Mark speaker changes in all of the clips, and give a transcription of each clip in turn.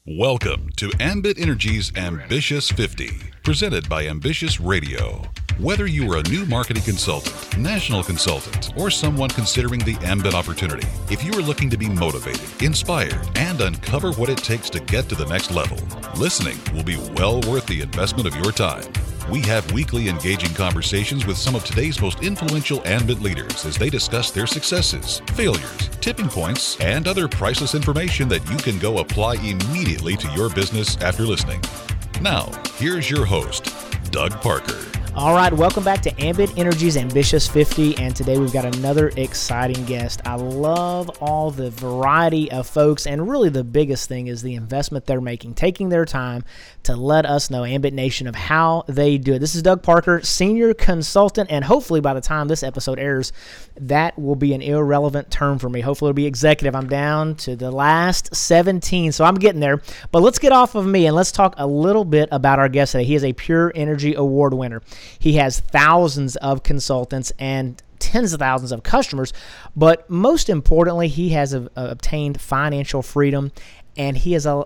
Speaker 1: Welcome to Ambit Energy's Ambitious 50, presented by Ambitious Radio. Whether you are a new marketing consultant, national consultant, or someone considering the Ambit opportunity, if you are looking to be motivated, inspired, and uncover what it takes to get to the next level, listening will be well worth the investment of your time. We have weekly engaging conversations with some of today's most influential Ambit leaders as they discuss their successes, failures, tipping points, and other priceless information that you can go apply immediately to your business after listening. Now, here's your host, Doug Parker.
Speaker 2: All right, welcome back to Ambit Energy's Ambitious 50, and today we've got another exciting guest. I love all the variety of folks, and really the biggest thing is the investment they're making, taking their time to let us know, Ambit Nation, of how they do it. This is Doug Parker, senior consultant, and hopefully by the time this episode airs, that will be an irrelevant term for me. Hopefully it'll be executive. I'm down to the last 17, so I'm getting there. But let's get off of me, and let's talk a little bit about our guest today. He is a Pure Energy Award winner. He has thousands of consultants and tens of thousands of customers, but most importantly, he has obtained financial freedom, and he has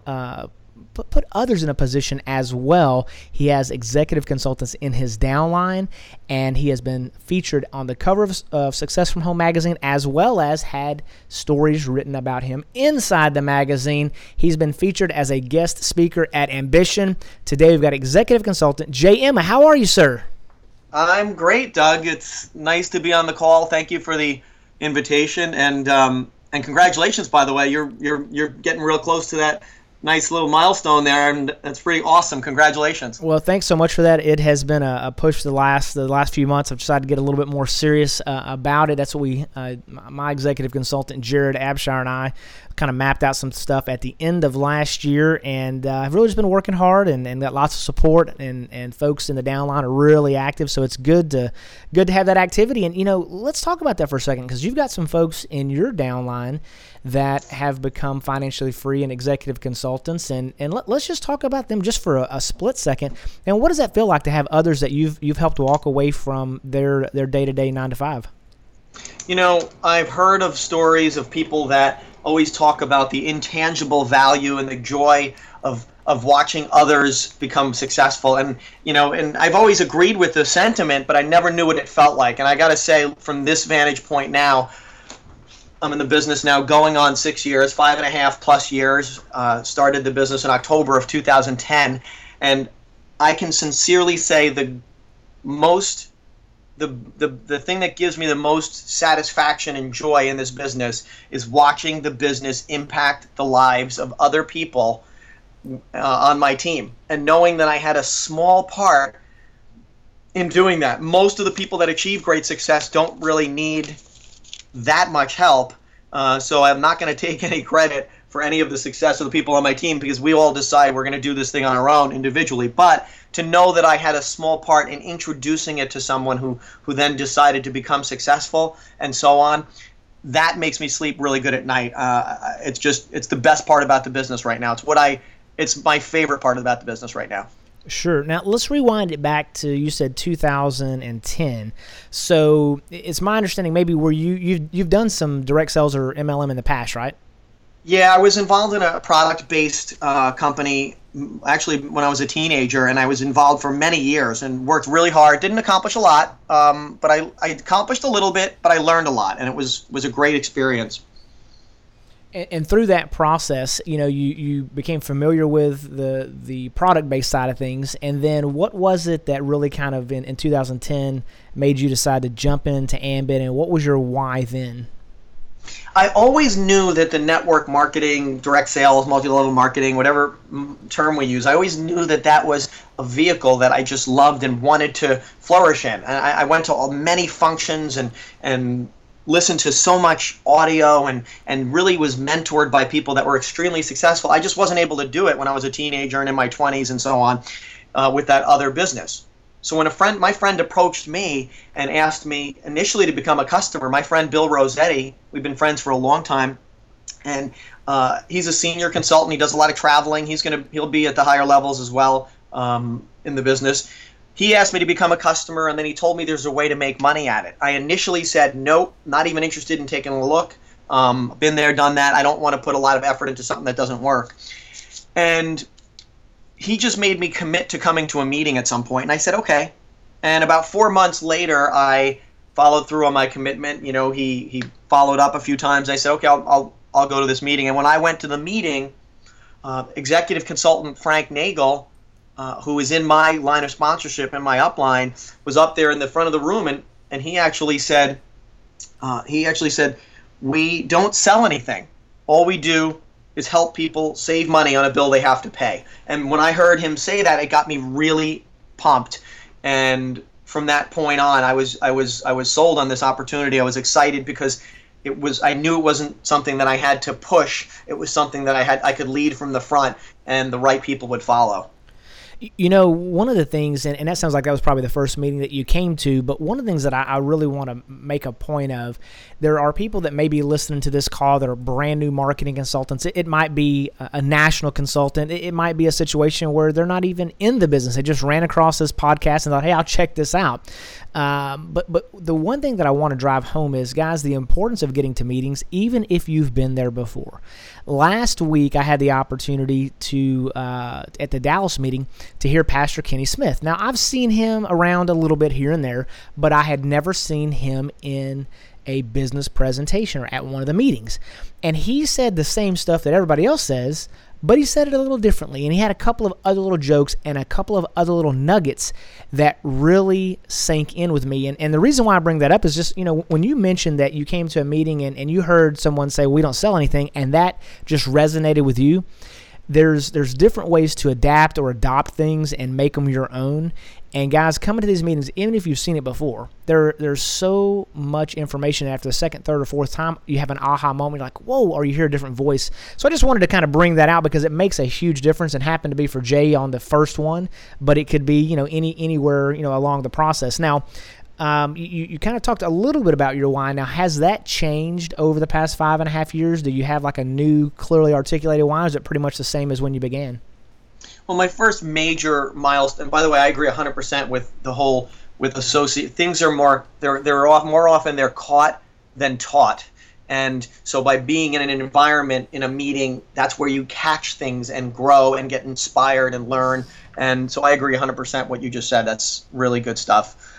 Speaker 2: put others in a position as well. He has executive consultants in his downline, and he has been featured on the cover of Success from Home magazine, as well as had stories written about him inside the magazine. He's been featured as a guest speaker at Ambition. Today, we've got executive consultant Jay Emma. How are you, sir?
Speaker 3: I'm great, Doug. It's nice to be on the call. Thank you for the invitation, and congratulations, by the way. You're getting real close to that nice little milestone there, and that's pretty awesome. Congratulations.
Speaker 2: Well, thanks so much for that. It has been a push the last few months. I've decided to get a little bit more serious about it. That's what my executive consultant Jared Abshire and I kind of mapped out some stuff at the end of last year, and I've really just been working hard and got lots of support, and folks in the downline are really active, so it's good to have that activity. And let's talk about that for a second, because you've got some folks in your downline that have become financially free and executive consultants, and let's just talk about them just for a split second. And what does that feel like to have others that you've helped walk away from their day-to-day 9 to 5?
Speaker 3: I've heard of stories of people that always talk about the intangible value and the joy of watching others become successful. And I've always agreed with the sentiment, but I never knew what it felt like. And I got to say, from this vantage point now, I'm in the business now going on 6 years, 5.5 plus years, started the business in October of 2010. And I can sincerely say the thing that gives me the most satisfaction and joy in this business is watching the business impact the lives of other people on my team, and knowing that I had a small part in doing that. Most of the people that achieve great success don't really need that much help, so I'm not going to take any credit for any of the success of the people on my team, because we all decide we're going to do this thing on our own individually. But to know that I had a small part in introducing it to someone who then decided to become successful and so on, that makes me sleep really good at night. It's the best part about the business right now. It's my favorite part about the business right now.
Speaker 2: Sure. Now, let's rewind it back to, you said 2010. So it's my understanding maybe where you've done some direct sales or MLM in the past, right?
Speaker 3: Yeah, I was involved in a product-based company actually when I was a teenager, and I was involved for many years and worked really hard. Didn't accomplish a lot, but I accomplished a little bit, but I learned a lot, and it was a great experience.
Speaker 2: And through that process, you became familiar with the product-based side of things, and then what was it that really kind of in 2010 made you decide to jump into Ambit, and what was your why then?
Speaker 3: I always knew that the network marketing, direct sales, multi-level marketing, whatever term we use, I always knew that was a vehicle that I just loved and wanted to flourish in. And I went to many functions and listened to so much audio and really was mentored by people that were extremely successful. I just wasn't able to do it when I was a teenager and in my 20s and so on with that other business. So when my friend approached me and asked me initially to become a customer, my friend Bill Rossetti, we've been friends for a long time, and he's a senior consultant. He does a lot of traveling. He'll be at the higher levels as well in the business. He asked me to become a customer, and then he told me there's a way to make money at it. I initially said nope, not even interested in taking a look. Been there, done that. I don't want to put a lot of effort into something that doesn't work. And he just made me commit to coming to a meeting at some point. And I said, okay. And about 4 months later, I followed through on my commitment. You know, he followed up a few times. I said, okay, I'll go to this meeting. And when I went to the meeting, executive consultant Frank Nagel, who is in my line of sponsorship and my upline, was up there in the front of the room, and he actually said, we don't sell anything. All we do is help people save money on a bill they have to pay. And when I heard him say that, it got me really pumped. And from that point on, I was sold on this opportunity. I was excited because I knew it wasn't something that I had to push. It was something that I could lead from the front, and the right people would follow.
Speaker 2: You know, one of the things, and that sounds like that was probably the first meeting that you came to, but one of the things that I really want to make a point of, there are people that may be listening to this call that are brand new marketing consultants. It might be a national consultant. It might be a situation where they're not even in the business. They just ran across this podcast and thought, hey, I'll check this out. But the one thing that I want to drive home is, guys, the importance of getting to meetings, even if you've been there before. Last week, I had the opportunity to, at the Dallas meeting, to hear Pastor Kenny Smith. Now, I've seen him around a little bit here and there, but I had never seen him in a business presentation or at one of the meetings. And he said the same stuff that everybody else says, but he said it a little differently. And he had a couple of other little jokes and a couple of other little nuggets that really sank in with me. And the reason why I bring that up is just, you know, when you mentioned that you came to a meeting and you heard someone say, we don't sell anything, and that just resonated with you, there's different ways to adapt or adopt things and make them your own. And guys, coming to these meetings, even if you've seen it before, there's so much information. After the second, third, or fourth time, you have an aha moment. You're like, whoa, or you hear a different voice. So I just wanted to kind of bring that out because it makes a huge difference, and happened to be for Jay on the first one, but it could be, you know, anywhere, you know, along the process. Now, you kind of talked a little bit about your why. Now, has that changed over the past 5.5 years? Do you have like a new, clearly articulated why, or is it pretty much the same as when you began?
Speaker 3: Well, my first major milestone, and by the way, I agree 100% with the whole, with associate, things are more often they're caught than taught. And so by being in an environment, in a meeting, that's where you catch things and grow and get inspired and learn. And so I agree 100% what you just said. That's really good stuff.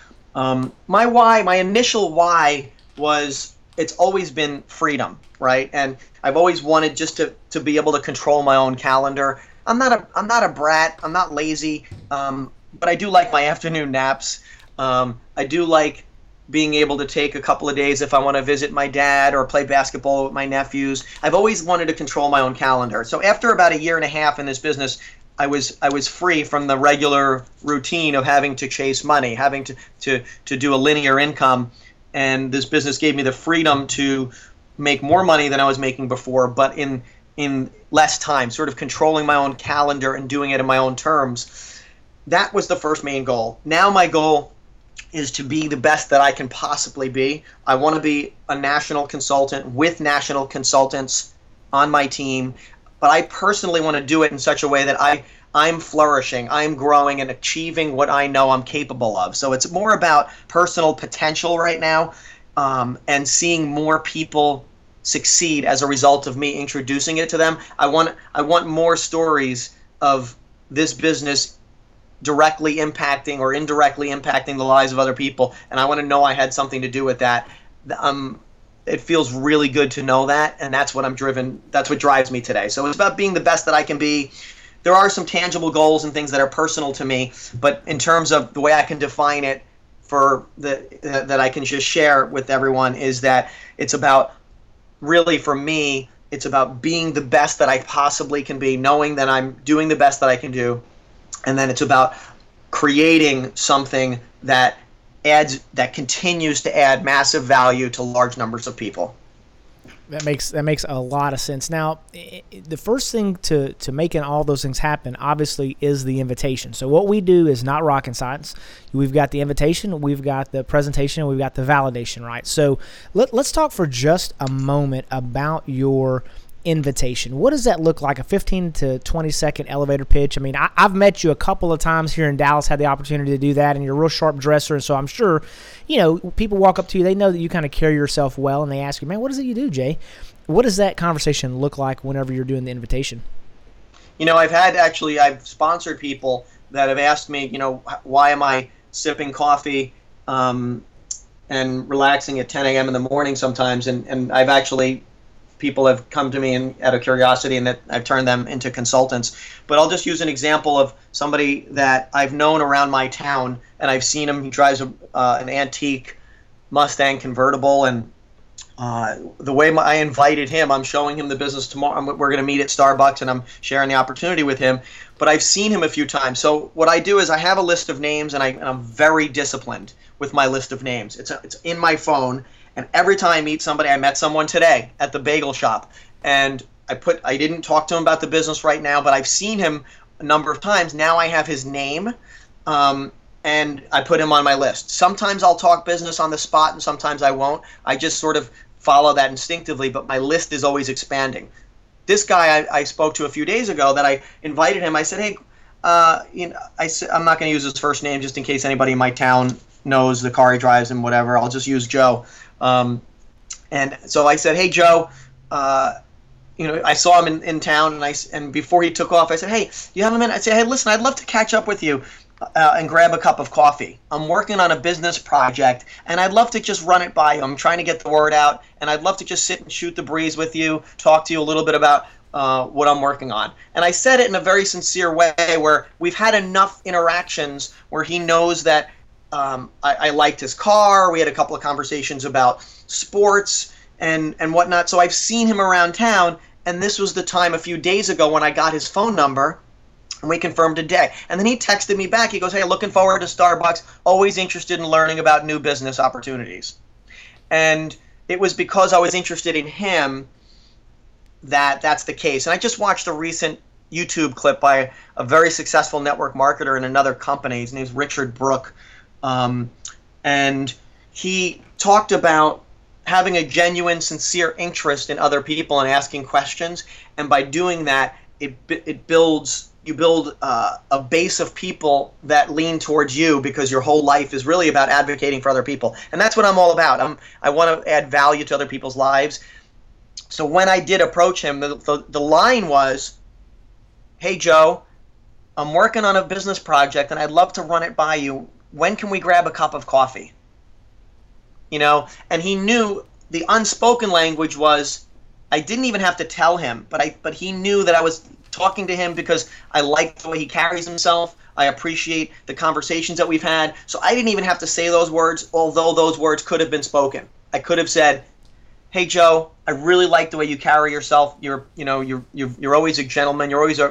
Speaker 3: My initial why was, it's always been freedom, right? And I've always wanted just to be able to control my own calendar. I'm not a brat. I'm not lazy, but I do like my afternoon naps. I do like being able to take a couple of days if I want to visit my dad or play basketball with my nephews. I've always wanted to control my own calendar. So after about 1.5 years in this business, I was free from the regular routine of having to chase money, having to do a linear income, and this business gave me the freedom to make more money than I was making before, but in less time, sort of controlling my own calendar and doing it in my own terms. That was the first main goal. Now my goal is to be the best that I can possibly be. I want to be a national consultant with national consultants on my team, but I personally want to do it in such a way that I'm flourishing, I'm growing and achieving what I know I'm capable of. So it's more about personal potential right now, and seeing more people succeed as a result of me introducing it to them. I want more stories of this business directly impacting or indirectly impacting the lives of other people, and I want to know I had something to do with that. It feels really good to know that, and that's what drives me today. So it's about being the best that I can be. There are some tangible goals and things that are personal to me, but in terms of the way I can define it that I can just share with everyone, is that it's about, really for me, it's about being the best that I possibly can be, knowing that I'm doing the best that I can do, and then it's about creating something that continues to add massive value to large numbers of people.
Speaker 2: That makes a lot of sense. Now, the first thing to making all those things happen, obviously, is the invitation. So what we do is not rocket science. We've got the invitation, we've got the presentation, we've got the validation, right? So let's talk for just a moment about your invitation. What does that look like? A 15 to 20 second elevator pitch? I mean, I've met you a couple of times here in Dallas, had the opportunity to do that, and you're a real sharp dresser, and so I'm sure, you know, people walk up to you, they know that you kind of carry yourself well, and they ask you, man, what is it you do, Jay? What does that conversation look like whenever you're doing the invitation?
Speaker 3: I've sponsored people that have asked me, why am I sipping coffee and relaxing at 10 a.m. in the morning sometimes, and I've actually, people have come to me out of curiosity, and that I've turned them into consultants. But I'll just use an example of somebody that I've known around my town, and I've seen him. He drives an antique Mustang convertible, and the way I invited him, I'm showing him the business tomorrow. We're going to meet at Starbucks, and I'm sharing the opportunity with him. But I've seen him a few times. So what I do is I have a list of names, and I'm very disciplined with my list of names. It's in my phone, and every time I meet somebody, I met someone today at the bagel shop, and I didn't talk to him about the business right now, but I've seen him a number of times. Now I have his name, and I put him on my list. Sometimes I'll talk business on the spot, and sometimes I won't. I just sort of follow that instinctively, but my list is always expanding. This guy I spoke to a few days ago that I invited him. I said, hey, I'm not going to use his first name just in case anybody in my town knows the car he drives and whatever. I'll just use Joe. And so I said, hey, Joe, I saw him in town, and before he took off, I said, hey, you have a minute? I said, hey, listen, I'd love to catch up with you and grab a cup of coffee. I'm working on a business project, and I'd love to just run it by you. I'm trying to get the word out, and I'd love to just sit and shoot the breeze with you, talk to you a little bit about what I'm working on. And I said it in a very sincere way where we've had enough interactions where he knows that I liked his car. We had a couple of conversations about sports and whatnot. So I've seen him around town, and this was the time a few days ago when I got his phone number, and we confirmed a day. And then he texted me back. He goes, hey, looking forward to Starbucks, always interested in learning about new business opportunities. And it was because I was interested in him that's the case. And I just watched a recent YouTube clip by a very successful network marketer in another company. His name's Richard Brook. And he talked about having a genuine, sincere interest in other people and asking questions. And by doing that, you build a base of people that lean towards you, because your whole life is really about advocating for other people. And that's what I'm all about. I want to add value to other people's lives. So when I did approach him, the line was, hey, Joe, I'm working on a business project, and I'd love to run it by you. When can we grab a cup of coffee? And he knew the unspoken language was, I didn't even have to tell him, but he knew that I was talking to him because I like the way he carries himself. I appreciate the conversations that we've had. So I didn't even have to say those words, although those words could have been spoken. I could have said, hey, Joe, I really like the way you carry yourself. You're always a gentleman. You're always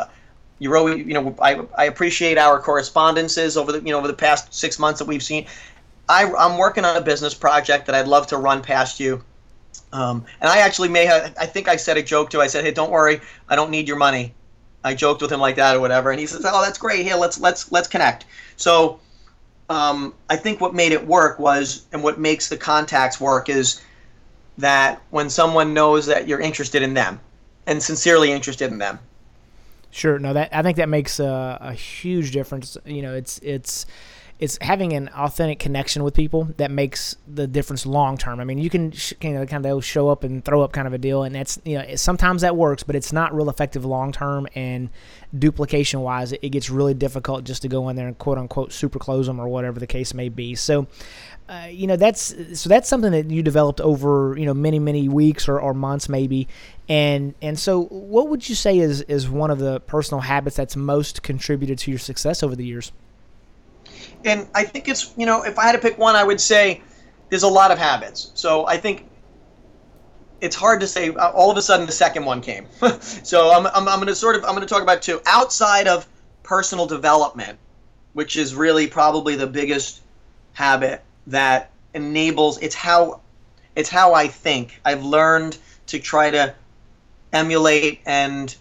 Speaker 3: I appreciate our correspondences over the past 6 months that we've seen. I'm working on a business project that I'd love to run past you. And I actually I think I said a joke too. I said, hey, don't worry, I don't need your money. I joked with him like that or whatever. And he says, oh, that's great. Here, let's connect. So I think what made it work was, and what makes the contacts work, is that when someone knows that you're interested in them and sincerely interested in them.
Speaker 2: Sure. No, I think that makes a huge difference. It's having an authentic connection with people that makes the difference long term. I mean, you can kind of show up and throw up kind of a deal, and that's sometimes that works, but it's not real effective long term. And duplication wise, it gets really difficult just to go in there and quote unquote super close them or whatever the case may be. So, that's something that you developed over many weeks or months maybe. And so, what would you say is one of the personal habits that's most contributed to your success over the years?
Speaker 3: And I think it's, if I had to pick one, I would say there's a lot of habits. So I think it's hard to say. All of a sudden, the second one came. So I'm going to talk about two outside of personal development, which is really probably the biggest habit that enables. It's how I think. I've learned to try to emulate and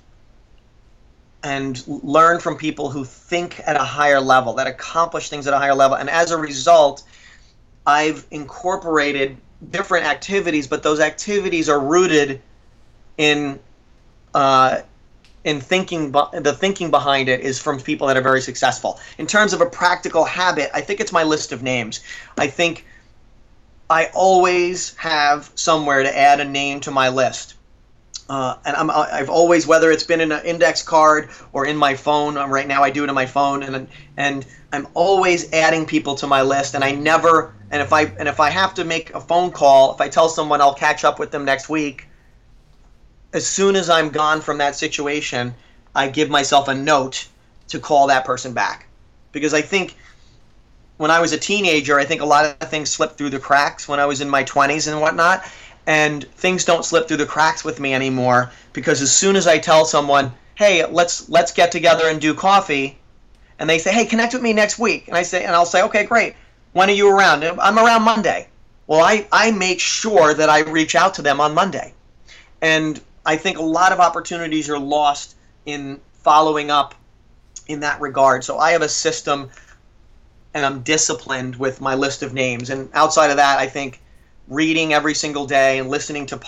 Speaker 3: learn from people who think at a higher level, that accomplish things at a higher level. And as a result, I've incorporated different activities, but those activities are rooted in thinking. The thinking behind it is from people that are very successful. In terms of a practical habit, I think it's my list of names. I think I always have somewhere to add a name to my list. I've always, whether it's been in an index card or in my phone, right now I do it in my phone, and I'm always adding people to my list, and if I have to make a phone call, if I tell someone I'll catch up with them next week, as soon as I'm gone from that situation, I give myself a note to call that person back. Because I think when I was a teenager, I think a lot of things slipped through the cracks when I was in my 20s and whatnot. And things don't slip through the cracks with me anymore, because as soon as I tell someone, hey, let's get together and do coffee, and they say, hey, connect with me next week, and I'll say, okay, great. When are you around? I'm around Monday. Well, I make sure that I reach out to them on Monday. And I think a lot of opportunities are lost in following up in that regard. So I have a system, and I'm disciplined with my list of names. And outside of that, I think reading every single day and listening to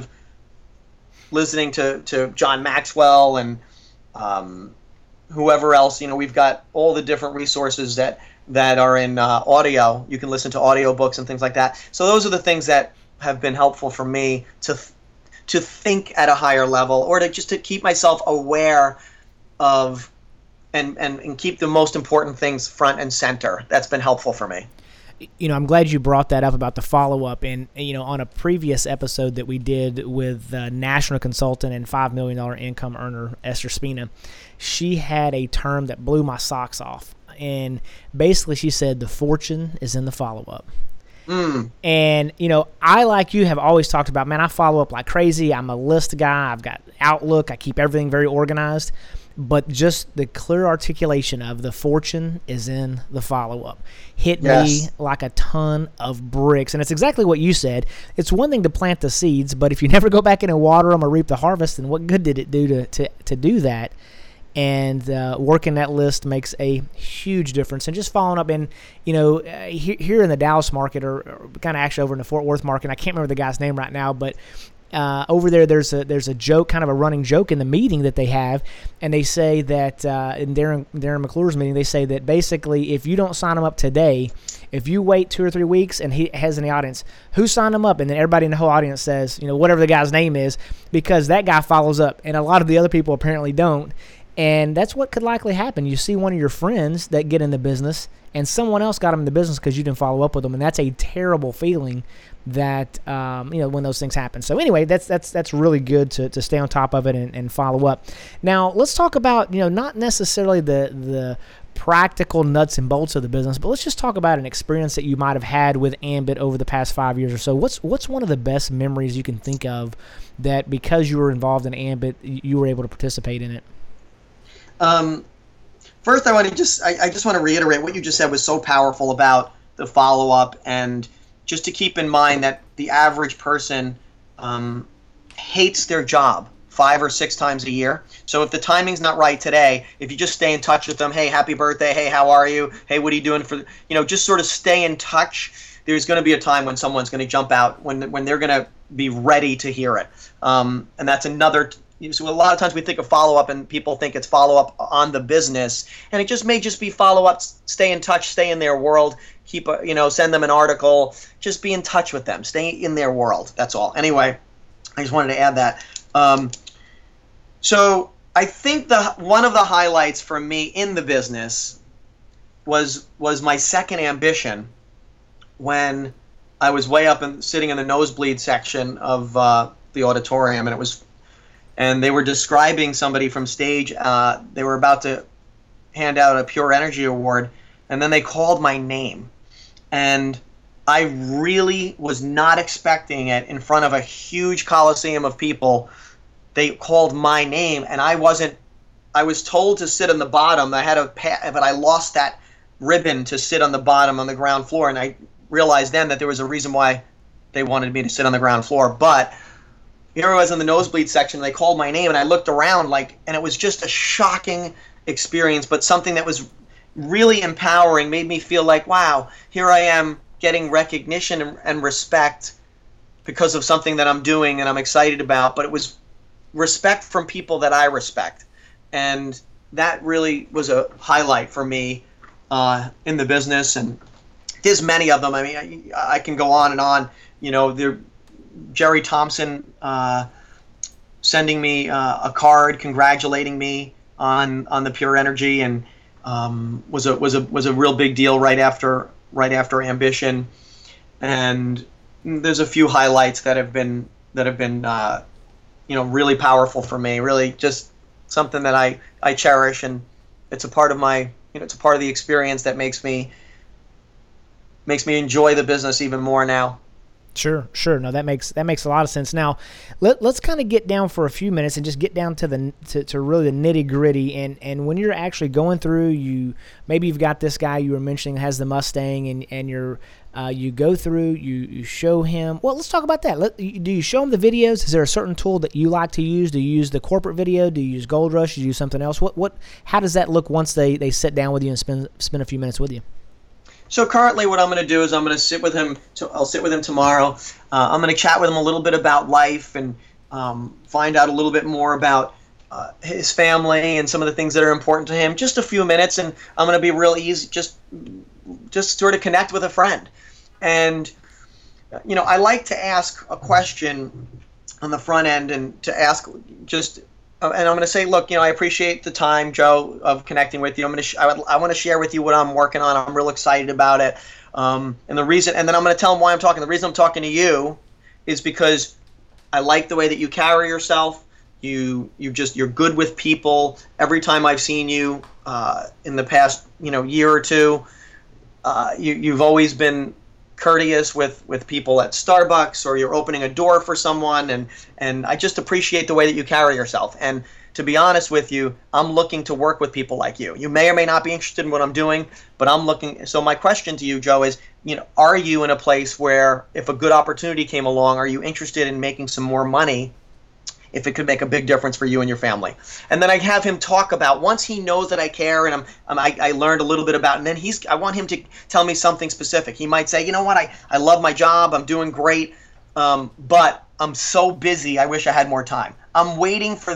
Speaker 3: John Maxwell and whoever else, we've got all the different resources that are in audio. You can listen to audio books and things like that. So those are the things that have been helpful for me to think at a higher level, or to keep myself aware of and keep the most important things front and center. That's been helpful for me.
Speaker 2: I'm glad you brought that up about the follow-up. And, on a previous episode that we did with national consultant and $5 million income earner Esther Spina, she had a term that blew my socks off. And basically she said the fortune is in the follow-up. And, I, like you, have always talked about, man, I follow up like crazy. I'm a list guy. I've got Outlook. I keep everything very organized. But just the clear articulation of the fortune is in the follow-up hit me like a ton of bricks. And it's exactly what you said. It's one thing to plant the seeds, but if you never go back in and water them or reap the harvest, then what good did it do to do that? And working that list makes a huge difference. And just following up in, here in the Dallas market, or kind of actually over in the Fort Worth market, I can't remember the guy's name right now, but over there's a joke, kind of a running joke in the meeting that they have, and they say that in Darren McClure's meeting, they say that basically if you don't sign him up today, if you wait 2 or 3 weeks, and he has in the audience, who signed him up? And then everybody in the whole audience says, whatever the guy's name is, because that guy follows up, and a lot of the other people apparently don't. And that's what could likely happen. You see one of your friends that get in the business, and someone else got them in the business because you didn't follow up with them, and that's a terrible feeling that when those things happen. So anyway, that's really good to stay on top of it and follow up. Now let's talk about not necessarily the practical nuts and bolts of the business, but let's just talk about an experience that you might have had with Ambit over the past 5 years or so. What's one of the best memories you can think of that because you were involved in Ambit, you were able to participate in it?
Speaker 3: First, I just want to reiterate what you just said was so powerful about the follow-up, and just to keep in mind that the average person hates their job 5 or 6 times a year. So if the timing's not right today, if you just stay in touch with them, hey, happy birthday, hey, how are you? Hey, what are you doing for, just sort of stay in touch. There's going to be a time when someone's going to jump out, when they're going to be ready to hear it. And that's another. So a lot of times we think of follow-up and people think it's follow-up on the business, and it may just be follow-up, stay in touch, stay in their world, send them an article, just be in touch with them, stay in their world. That's all. Anyway, I just wanted to add that. So I think one of the highlights for me in the business was my second ambition, when I was way up and sitting in the nosebleed section of the auditorium, and they were describing somebody from stage. They were about to hand out a Pure Energy Award, and then they called my name. And I really was not expecting it in front of a huge coliseum of people. They called my name, and I was told to sit on the bottom. But I lost that ribbon to sit on the bottom on the ground floor, and I realized then that there was a reason why they wanted me to sit on the ground floor. But here I was in the nosebleed section, and they called my name, and I looked around and it was just a shocking experience, but something that was really empowering, made me feel like, wow, here I am getting recognition and respect because of something that I'm doing and I'm excited about, but it was respect from people that I respect. And that really was a highlight for me in the business. And there's many of them. I mean, I can go on and on. Jerry Thompson sending me a card congratulating me on the Pure Energy, and was a real big deal right after Ambition. And there's a few highlights that have been really powerful for me. Really, just something that I cherish, and it's a part of my it's a part of the experience that makes me enjoy the business even more now.
Speaker 2: Sure. No, that makes a lot of sense. Now, let's kind of get down for a few minutes and just get down to to really the nitty gritty. And when you're actually going through, maybe you've got this guy you were mentioning has the Mustang, and you go through, you show him. Well, let's talk about that. Do you show him the videos? Is there a certain tool that you like to use? Do you use the corporate video? Do you use Gold Rush? Do you use something else? How does that look once they sit down with you and spend a few minutes with you?
Speaker 3: So currently what I'm going to do is I'm going to sit with him. I'll sit with him tomorrow. I'm going to chat with him a little bit about life and find out a little bit more about his family and some of the things that are important to him. Just a few minutes, and I'm going to be real easy, just sort of connect with a friend. And, I like to ask a question on the front end and to ask just and I'm going to say, look, I appreciate the time, Joe, of connecting with you. I want to share with you what I'm working on. I'm real excited about it. And then I'm going to tell him why I'm talking. The reason I'm talking to you is because I like the way that you carry yourself. You're good with people. Every time I've seen you in the past, year or two, you've always been courteous with people at Starbucks, or you're opening a door for someone, and I just appreciate the way that you carry yourself. And to be honest with you, I'm looking to work with people like you. You may or may not be interested in what I'm doing, but I'm looking. So my question to you, Joe, is, are you in a place where if a good opportunity came along, are you interested in making some more money if it could make a big difference for you and your family? And then I have him talk about, once he knows that I care and I learned a little bit about, and then I want him to tell me something specific. He might say, you know what, I love my job, I'm doing great, but I'm so busy, I wish I had more time. I'm waiting for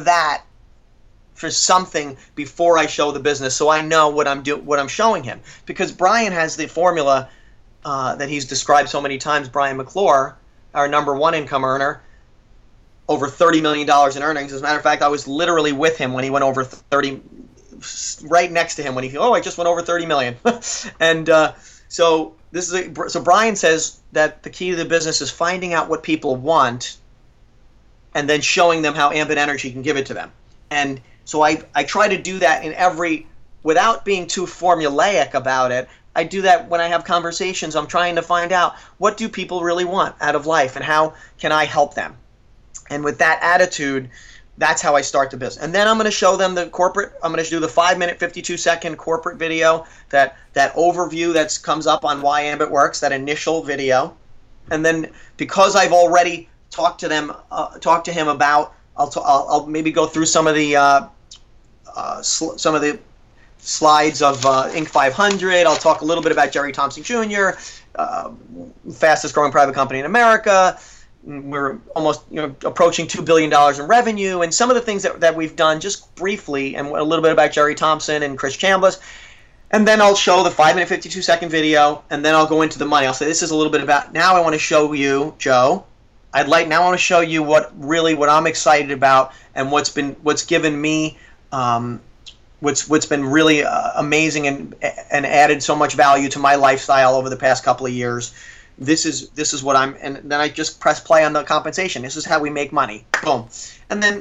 Speaker 3: something before I show the business, so I know what I'm showing him. Because Brian has the formula that he's described so many times. Brian McClure, our number one income earner, over $30 million in earnings. As a matter of fact, I was literally with him when he went over 30, right next to him when I just went over 30 million. And so Brian says that the key to the business is finding out what people want and then showing them how Ambit Energy can give it to them. And so I try to do that without being too formulaic about it. I do that when I have conversations. I'm trying to find out, what do people really want out of life, and how can I help them? And with that attitude, that's how I start the business. And then I'm going to show them the corporate. I'm going to do the 5-minute, 52-second corporate video, that overview that comes up on why Ambit works, that initial video. And then because I've already talked to him about, I'll maybe go through some of the slides of Inc. 500. I'll talk a little bit about Jerry Thompson Jr., fastest growing private company in America. We're almost approaching $2 billion in revenue, and some of the things that we've done just briefly, and a little bit about Jerry Thompson and Chris Chambliss. And then I'll show the 5-minute, 52-second video, and then I'll go into the money. I'll say, this is a little bit about, now I want to show you, Joe, I want to show you what I'm excited about, and what's given me, what's been really amazing and added so much value to my lifestyle over the past couple of years. This is what and then I just press play on the compensation. This is how we make money. Boom. And then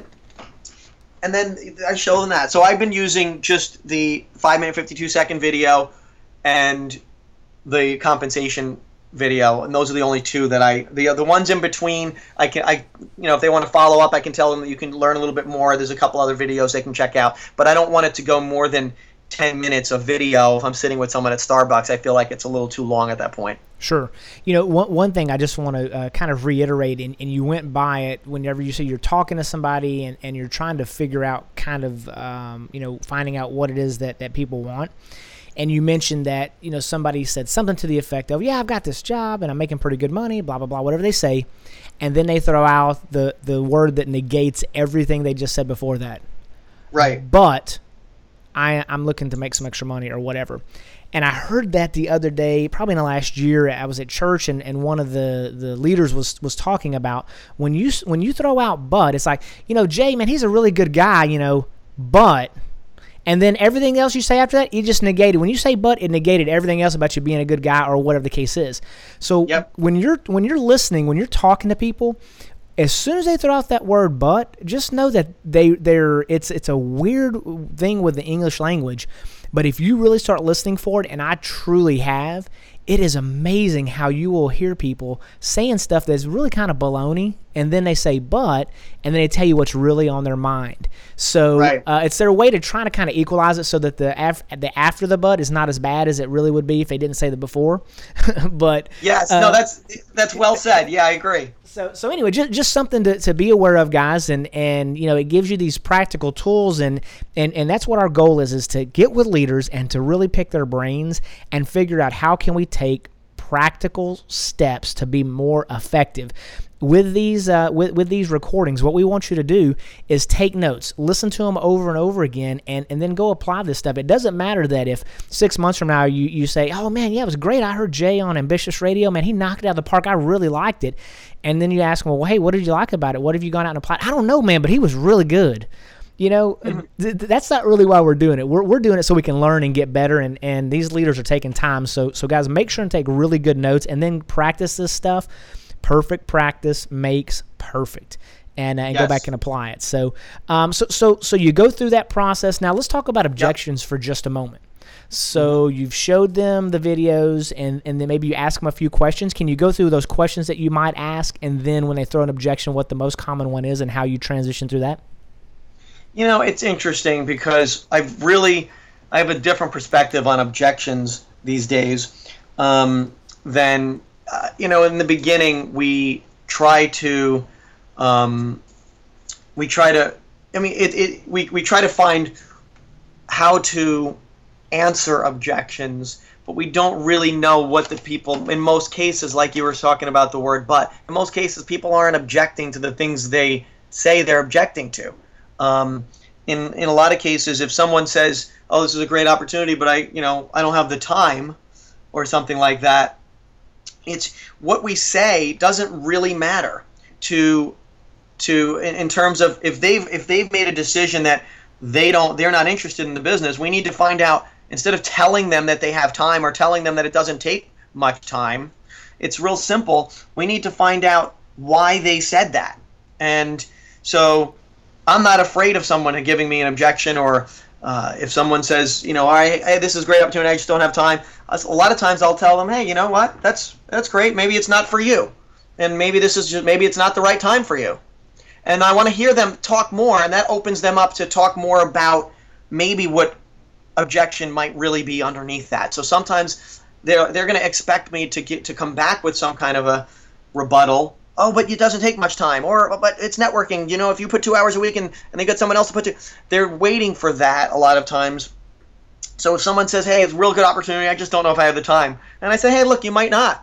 Speaker 3: I show them that. So I've been using just the 5-minute, 52-second video and the compensation video, and those are the only two that the ones in between, if they want to follow up, I can tell them that you can learn a little bit more. There's a couple other videos they can check out, but I don't want it to go more than 10 minutes of video. If I'm sitting with someone at Starbucks, I feel like it's a little too long at that point.
Speaker 2: Sure. One thing I just want to kind of reiterate, and you went by it whenever you say you're talking to somebody and you're trying to figure out kind of, finding out what it is that people want. And you mentioned that, somebody said something to the effect of, yeah, I've got this job and I'm making pretty good money, blah, blah, blah, whatever they say. And then they throw out the word that negates everything they just said before that.
Speaker 3: Right.
Speaker 2: But I'm looking to make some extra money or whatever. And I heard that the other day, probably in the last year. I was at church, and one of the leaders was talking about when you throw out but, it's like, Jay, man, he's a really good guy, but, and then everything else you say after that, you just negated. When you say but, it negated everything else about you being a good guy or whatever the case is. So when you're listening, when you're talking to people, as soon as they throw out that word but, just know that it's a weird thing with the English language. But if you really start listening for it, and I truly have, it is amazing how you will hear people saying stuff that's really kind of baloney, and then they say but, and then they tell you what's really on their mind. So it's their way to try to kind of equalize it so that the after the but is not as bad as it really would be if they didn't say the before. But
Speaker 3: yes, no, that's well said. Yeah, I agree.
Speaker 2: So anyway, just something to be aware of, guys, and it gives you these practical tools, and that's what our goal is to get with leaders and to really pick their brains and figure out how can we take practical steps to be more effective. With these with these recordings, what we want you to do is take notes, listen to them over and over again, and then go apply this stuff. It doesn't matter that if 6 months from now you say, oh man, yeah, it was great. I heard Jay on Ambitious Radio. Man, he knocked it out of the park. I really liked it. And then you ask him, well, hey, what did you like about it? What have you gone out and applied? I don't know, man, but he was really good. That's not really why we're doing it. We're doing it so we can learn and get better, and these leaders are taking time. So guys, make sure and take really good notes and then practice this stuff. Perfect practice makes perfect, and go back and apply it. So you go through that process. Now let's talk about objections for just a moment. So you've showed them the videos, and then maybe you ask them a few questions. Can you go through those questions that you might ask, and then when they throw an objection, what the most common one is and how you transition through that?
Speaker 3: It's interesting because I have a different perspective on objections these days than in the beginning, we try to find how to answer objections, but we don't really know what the people, in most cases, like you were talking about the word but, in most cases, people aren't objecting to the things they say they're objecting to. In a lot of cases, if someone says, oh, this is a great opportunity, but I don't have the time, or something like that, it's what we say doesn't really matter in terms of if they've made a decision that they're not interested in the business. We need to find out, instead of telling them that they have time or telling them that it doesn't take much time. It's real simple. We need to find out why they said that. And so I'm not afraid of someone giving me an objection, or if someone says, hey, this is a great opportunity, I just don't have time. A lot of times I'll tell them, hey, you know what? That's great. Maybe it's not for you, and maybe it's not the right time for you. And I want to hear them talk more, and that opens them up to talk more about maybe what objection might really be underneath that. So sometimes they're going to expect me to come back with some kind of a rebuttal. Oh, but it doesn't take much time, but it's networking. If you put 2 hours a week and they get someone else to put they're waiting for that a lot of times. So if someone says, hey, it's a real good opportunity, I just don't know if I have the time. And I say, hey, look, you might not.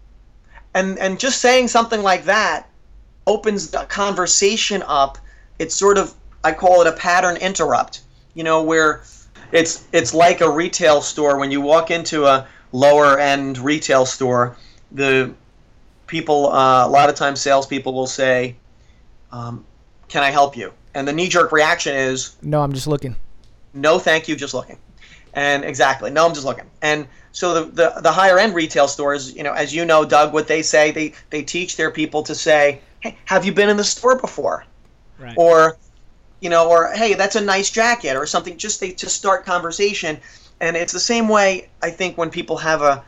Speaker 3: And just saying something like that opens the conversation up. It's sort of, I call it a pattern interrupt, where it's like a retail store. When you walk into a lower end retail store, the people, a lot of times salespeople will say, can I help you? And the knee-jerk reaction is,
Speaker 2: no, I'm just looking.
Speaker 3: No, thank you, just looking. And exactly, no, I'm just looking. And so the higher-end retail stores, as you know, Doug, what they say, they teach their people to say, hey, have you been in the store before?
Speaker 2: Right.
Speaker 3: Or, or hey, that's a nice jacket, or something. Just to start conversation. And it's the same way, I think, when people have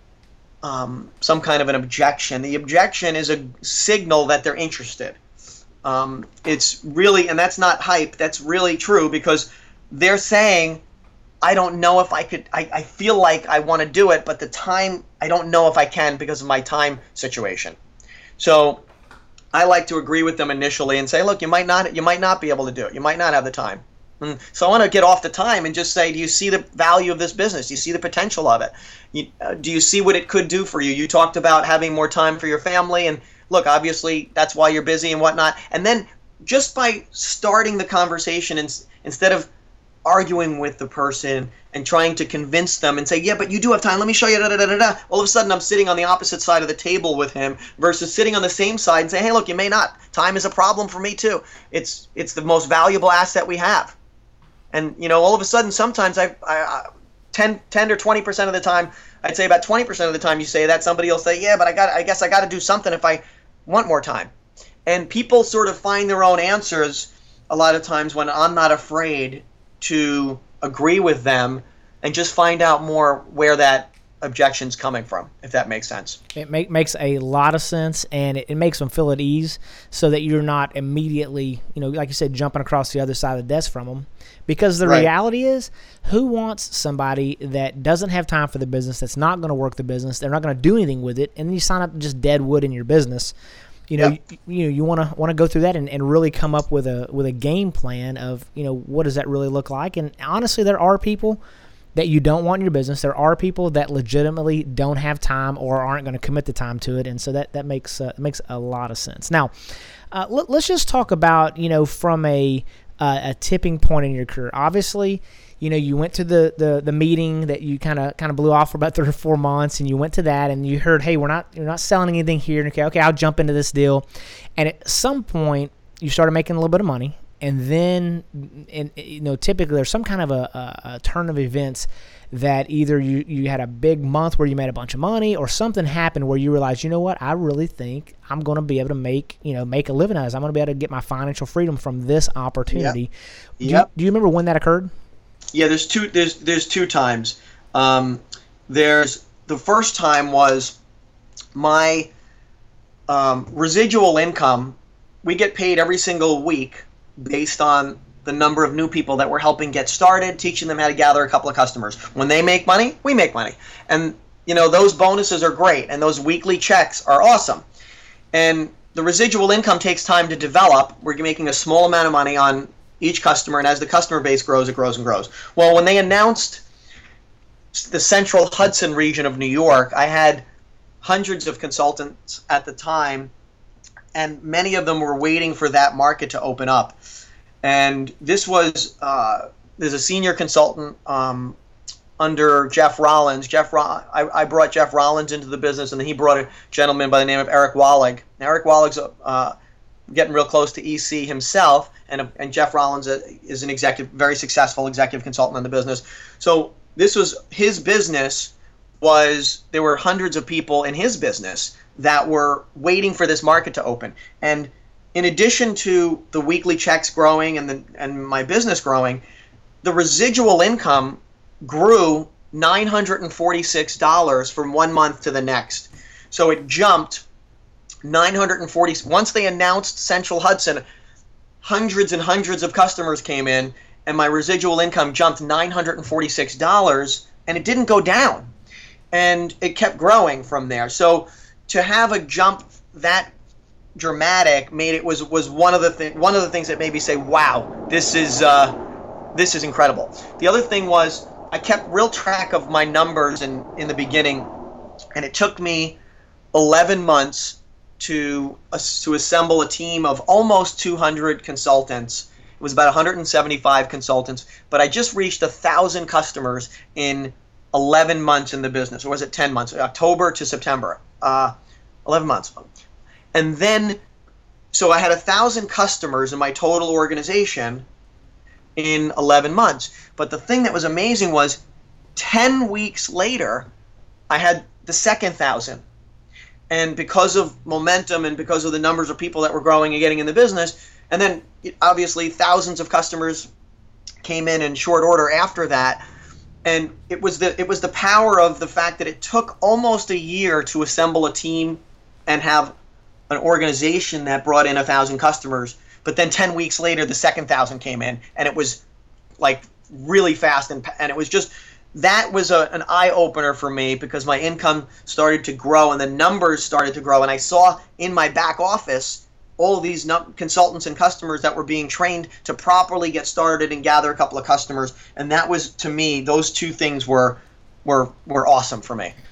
Speaker 3: some kind of an objection. The objection is a signal that they're interested. It's really, and that's not hype, that's really true, because they're saying, I don't know if I could, I feel like I want to do it, but the time, I don't know if I can because of my time situation. So I like to agree with them initially and say, look, you might not be able to do it. You might not have the time. So I want to get off the time and just say, do you see the value of this business? Do you see the potential of it? Do you see what it could do for you? You talked about having more time for your family, and look, obviously that's why you're busy and whatnot. And then just by starting the conversation, instead of arguing with the person and trying to convince them and say, yeah, but you do have time. Let me show you. Da, da, da, da, da. All of a sudden, I'm sitting on the opposite side of the table with him versus sitting on the same side and saying, hey, look, you may not. Time is a problem for me too. It's the most valuable asset we have. And, all of a sudden, sometimes I 10 or 20% of the time, I'd say about 20% of the time you say that, somebody will say, yeah, but I guess I got to do something if I want more time. And people sort of find their own answers a lot of times when I'm not afraid to agree with them and just find out more where that objection's coming from, if that makes sense.
Speaker 2: It makes a lot of sense, and it makes them feel at ease so that you're not immediately, like you said, jumping across the other side of the desk from them. Because the reality is, who wants somebody that doesn't have time for the business, that's not going to work the business, they're not going to do anything with it, and then you sign up just dead wood in your business? You want to go through that and really come up with a game plan of, what does that really look like? And honestly, there are people that you don't want in your business. There are people that legitimately don't have time or aren't going to commit the time to it, and so that makes a lot of sense. Now, let's just talk about from a tipping point in your career. Obviously, you went to the meeting that you kind of blew off for about 3 or 4 months, and you went to that, and you heard, hey, you're not selling anything here. Okay, I'll jump into this deal, and at some point you started making a little bit of money. And then, typically there's some kind of a turn of events that either you had a big month where you made a bunch of money, or something happened where you realized, you know what, I really think I'm going to be able to make a living out of this. I'm going to be able to get my financial freedom from this opportunity. Yep. Do you remember when that occurred?
Speaker 3: Yeah, there's two times. There's the first time was my residual income. We get paid every single week based on the number of new people that we're helping get started, teaching them how to gather a couple of customers. When they make money, we make money. And, those bonuses are great, and those weekly checks are awesome. And the residual income takes time to develop. We're making a small amount of money on each customer, and as the customer base grows, it grows and grows. Well, when they announced the Central Hudson region of New York, I had hundreds of consultants at the time, and many of them were waiting for that market to open up. And this was, there's a senior consultant under Jeff Rollins. I brought Jeff Rollins into the business, and then he brought a gentleman by the name of Eric Wallig. Now, Eric Wallig's getting real close to EC himself, and Jeff Rollins is an very successful executive consultant in the business. So this was his business. There were hundreds of people in his business that were waiting for this market to open. And in addition to the weekly checks growing and my business growing, the residual income grew $946 from 1 month to the next. So it jumped 940. Once they announced Central Hudson, hundreds and hundreds of customers came in, and my residual income jumped $946, and it didn't go down. And it kept growing from there. So to have a jump that dramatic was one of the things that made me say, wow, this is incredible. The other thing was I kept real track of my numbers in the beginning, and it took me 11 months to assemble a team of almost 200 consultants. It was about 175 consultants, but I just reached 1,000 customers in 11 months in the business. Or was it 10 months? October to September. 11 months. And then, so I had 1,000 customers in my total organization in 11 months. But the thing that was amazing was 10 weeks later, I had the second 1,000. And because of momentum and because of the numbers of people that were growing and getting in the business, and then obviously thousands of customers came in short order after that. And it was the power of the fact that it took almost a year to assemble a team and have an organization that brought in 1,000 customers. But then 10 weeks later, the second 1,000 came in, and it was like really fast. And it was just, that was an eye-opener for me, because my income started to grow and the numbers started to grow. And I saw in my back office all of these consultants and customers that were being trained to properly get started and gather a couple of customers. And that was, to me, those two things were awesome for me.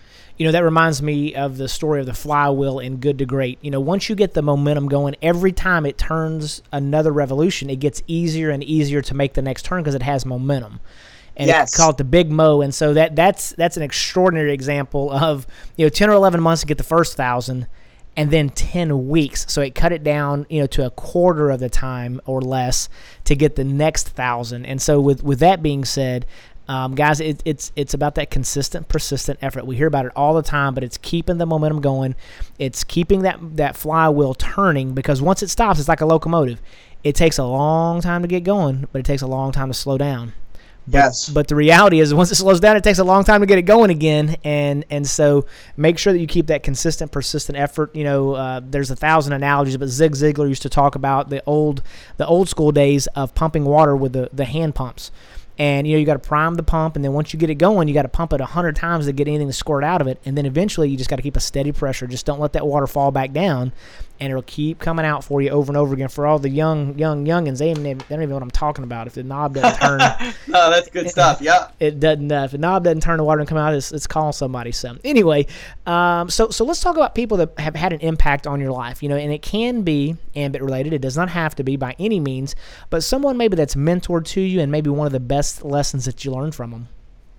Speaker 2: That reminds me of the story of the flywheel in Good to Great. Once you get the momentum going, every time it turns another revolution, it gets easier and easier to make the next turn because it has momentum. And It's called the Big Mo. And so that's an extraordinary example of 10 or 11 months to get the first 1,000, and then 10 weeks. So it cut it down to a quarter of the time or less to get the next 1,000. And so with that being said, guys, it's about that consistent, persistent effort. We hear about it all the time, but it's keeping the momentum going. It's keeping that flywheel turning, because once it stops, it's like a locomotive. It takes a long time to get going, but it takes a long time to slow down. But the reality is, once it slows down, it takes a long time to get it going again, and so make sure that you keep that consistent, persistent effort. There's 1,000 analogies, but Zig Ziglar used to talk about the old school days of pumping water with the hand pumps. And, you got to prime the pump, and then once you get it going, you got to pump it 100 times to get anything to squirt out of it. And then eventually you just got to keep a steady pressure. Just don't let that water fall back down, and it'll keep coming out for you over and over again. For all the youngins, they don't even know what I'm talking about. If the knob doesn't turn.
Speaker 3: No, that's good stuff, yeah.
Speaker 2: It doesn't. If the knob doesn't turn, the water and come out, it's calling somebody. So anyway, so let's talk about people that have had an impact on your life, and it can be Ambit related. It does not have to be by any means, but someone maybe that's mentored to you and maybe one of the best lessons that you learned from them.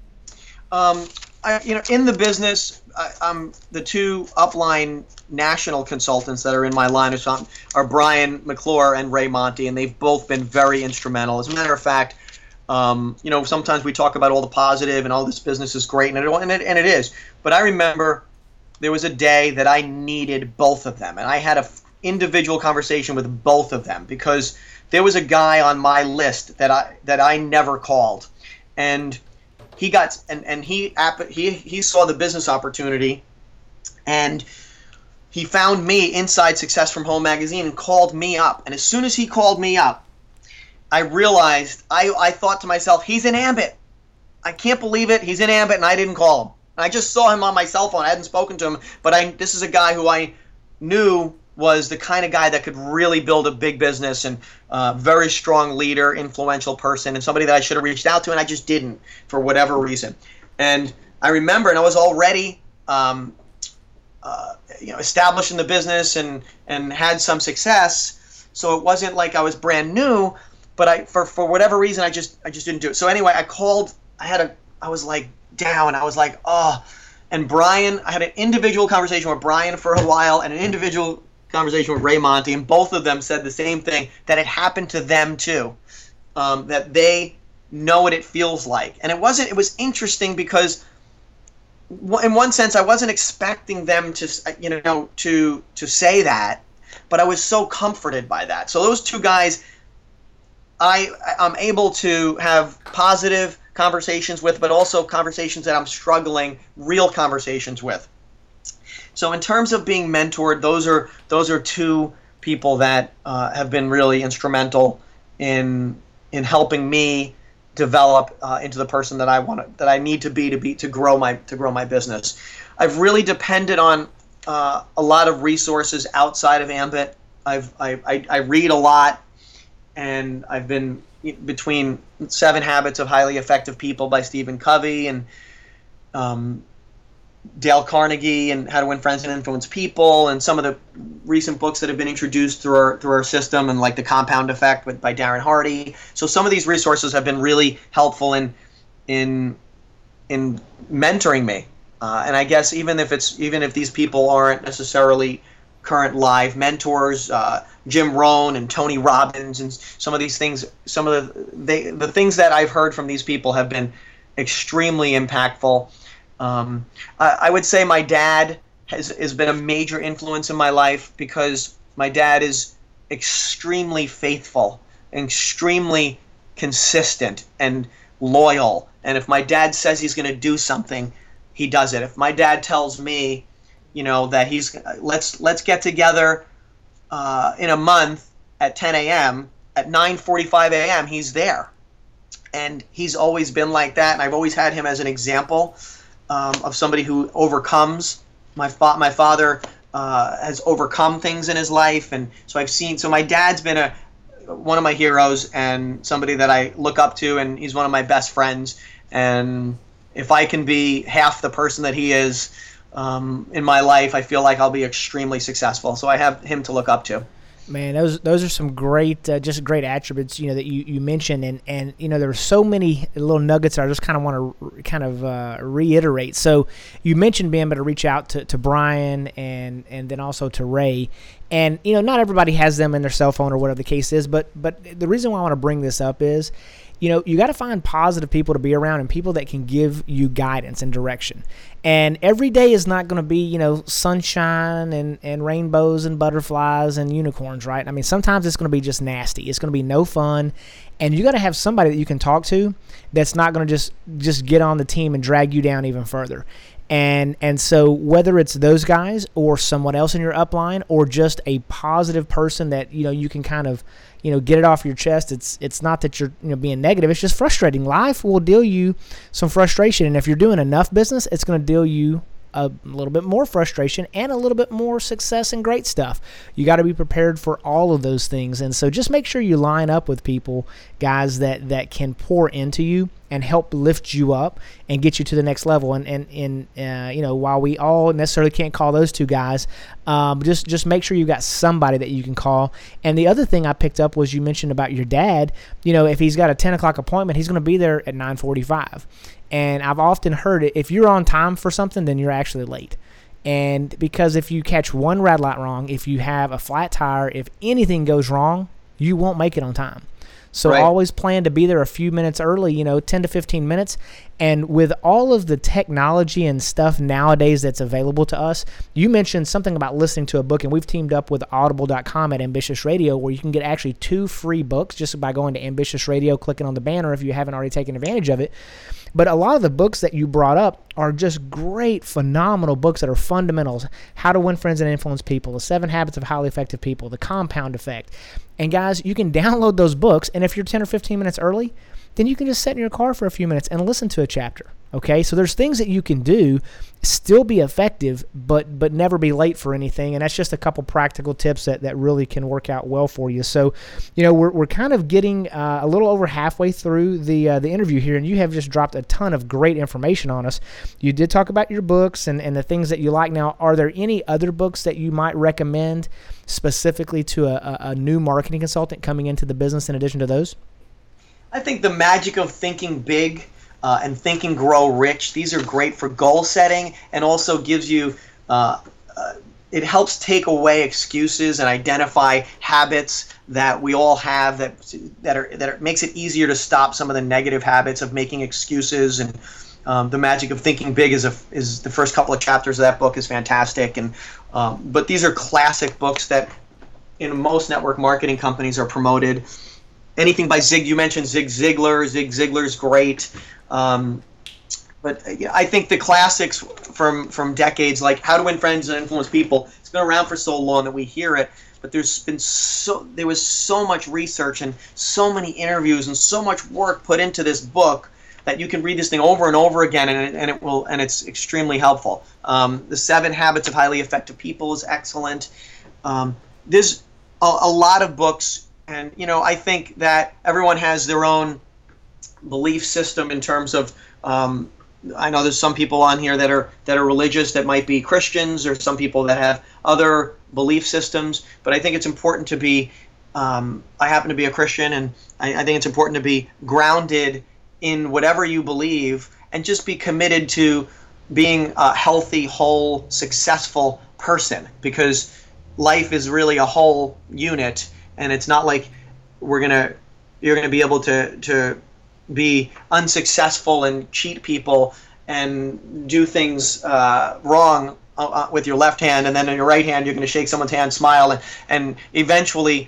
Speaker 3: In the business, I'm the two upline national consultants that are in my line of thought are Brian McClure and Ray Monty, and they've both been very instrumental. As a matter of fact, sometimes we talk about all the positive and all this business is great, and it is. But I remember there was a day that I needed both of them, and I had an individual conversation with both of them, because there was a guy on my list that I never called, and he got he saw the business opportunity, and he found me inside Success from Home magazine and called me up. And as soon as he called me up, I realized I thought to myself, he's in Ambit. I can't believe it. He's in Ambit, and I didn't call him. And I just saw him on my cell phone. I hadn't spoken to him, but this is a guy who I knew was the kind of guy that could really build a big business, and very strong leader, influential person, and somebody that I should have reached out to, and I just didn't for whatever reason. And I remember, and I was already established in the business and had some success, so it wasn't like I was brand new, but for whatever reason I just didn't do it. So anyway, I called. I was like down. I was like, oh. And Brian, I had an individual conversation with Brian for a while, and an individual conversation with Ray Monty, and both of them said the same thing, that it happened to them too, that they know what it feels like. And it was interesting because in one sense I wasn't expecting them to say that, but I was so comforted by that. So those two guys I'm able to have positive conversations with, but also conversations that I'm struggling, real conversations with. So in terms of being mentored, those are two people that have been really instrumental in helping me develop into the person that I need to be to grow my business. I've really depended on a lot of resources outside of Ambit. I read a lot, and I've been between 7 Habits of Highly Effective People by Stephen Covey, and Dale Carnegie, and How to Win Friends and Influence People, and some of the recent books that have been introduced through our system, and like The Compound Effect by Darren Hardy. So some of these resources have been really helpful in mentoring me. And I guess even if these people aren't necessarily current live mentors, Jim Rohn and Tony Robbins, and some of these things, some of the things that I've heard from these people have been extremely impactful. I would say my dad has been a major influence in my life, because my dad is extremely faithful, extremely consistent, and loyal. And if my dad says he's going to do something, he does it. If my dad tells me, that let's get together in a month at 10 a.m., at 9:45 a.m., he's there. And he's always been like that, and I've always had him as an example of somebody who overcomes. My father has overcome things in his life, and so my dad's been one of my heroes, and somebody that I look up to, and he's one of my best friends. And if I can be half the person that he is, in my life, I feel like I'll be extremely successful. So I have him to look up to.
Speaker 2: Man, those are some great, just great attributes, that you mentioned, and there are so many little nuggets that I just kind of want to reiterate. So you mentioned being able to reach out to Brian and then also to Ray, and not everybody has them in their cell phone or whatever the case is, but the reason why I want to bring this up is, you got to find positive people to be around and people that can give you guidance and direction. And every day is not going to be, sunshine and rainbows and butterflies and unicorns, right? I mean, sometimes it's going to be just nasty. It's going to be no fun. And you got to have somebody that you can talk to that's not going to just get on the team and drag you down even further. And so whether it's those guys or someone else in your upline or just a positive person that, you can kind of, get it off your chest. It's not that you're being negative. It's just frustrating. Life will deal you some frustration. And if you're doing enough business, it's going to deal you a little bit more frustration and a little bit more success and great stuff. You got to be prepared for all of those things. And so just make sure you line up with people, guys, that can pour into you and help lift you up and get you to the next level. And while we all necessarily can't call those two guys, just make sure you've got somebody that you can call. And the other thing I picked up was you mentioned about your dad. If he's got a 10 o'clock appointment, he's going to be there at 9:45. And I've often heard it, if you're on time for something, then you're actually late. And because if you catch one red light wrong, if you have a flat tire, if anything goes wrong, you won't make it on time. So
Speaker 3: Right.
Speaker 2: Always plan to be there a few minutes early, 10 to 15 minutes. And with all of the technology and stuff nowadays that's available to us, you mentioned something about listening to a book, and we've teamed up with audible.com at Ambitious Radio, where you can get actually 2 free books just by going to Ambitious Radio, clicking on the banner if you haven't already taken advantage of it. But a lot of the books that you brought up are just great, phenomenal books that are fundamentals. How to Win Friends and Influence People, The 7 Habits of Highly Effective People, The Compound Effect. And guys, you can download those books, and if you're 10 or 15 minutes early, then you can just sit in your car for a few minutes and listen to a chapter. Okay, so there's things that you can do, still be effective, but never be late for anything. And that's just a couple practical tips that really can work out well for you. So, we're kind of getting a little over halfway through the interview here, and you have just dropped a ton of great information on us. You did talk about your books and the things that you like. Now, are there any other books that you might recommend specifically to a new marketing consultant coming into the business in addition to those?
Speaker 3: I think The Magic of Thinking Big and Think and Grow Rich, these are great for goal setting, and also gives you, it helps take away excuses and identify habits that we all have that makes it easier to stop some of the negative habits of making excuses. And The Magic of Thinking Big is the first couple of chapters of that book is fantastic. And but these are classic books that in most network marketing companies are promoted. Anything by you mentioned Zig Ziglar. Zig Ziglar's great. But I think the classics from decades, like How to Win Friends and Influence People, it's been around for so long that we hear it. But there was so much research and so many interviews and so much work put into this book that you can read this thing over and over again, and it's extremely helpful. The 7 Habits of Highly Effective People is excellent. There's a lot of books. And, I think that everyone has their own belief system in terms of, I know there's some people on here that are religious, that might be Christians, or some people that have other belief systems. But I think it's important to be, I happen to be a Christian, and I think it's important to be grounded in whatever you believe and just be committed to being a healthy, whole, successful person, because life is really a whole unit. And it's not like you're gonna be able to be unsuccessful and cheat people and do things wrong with your left hand, and then in your right hand you're going to shake someone's hand, smile, and eventually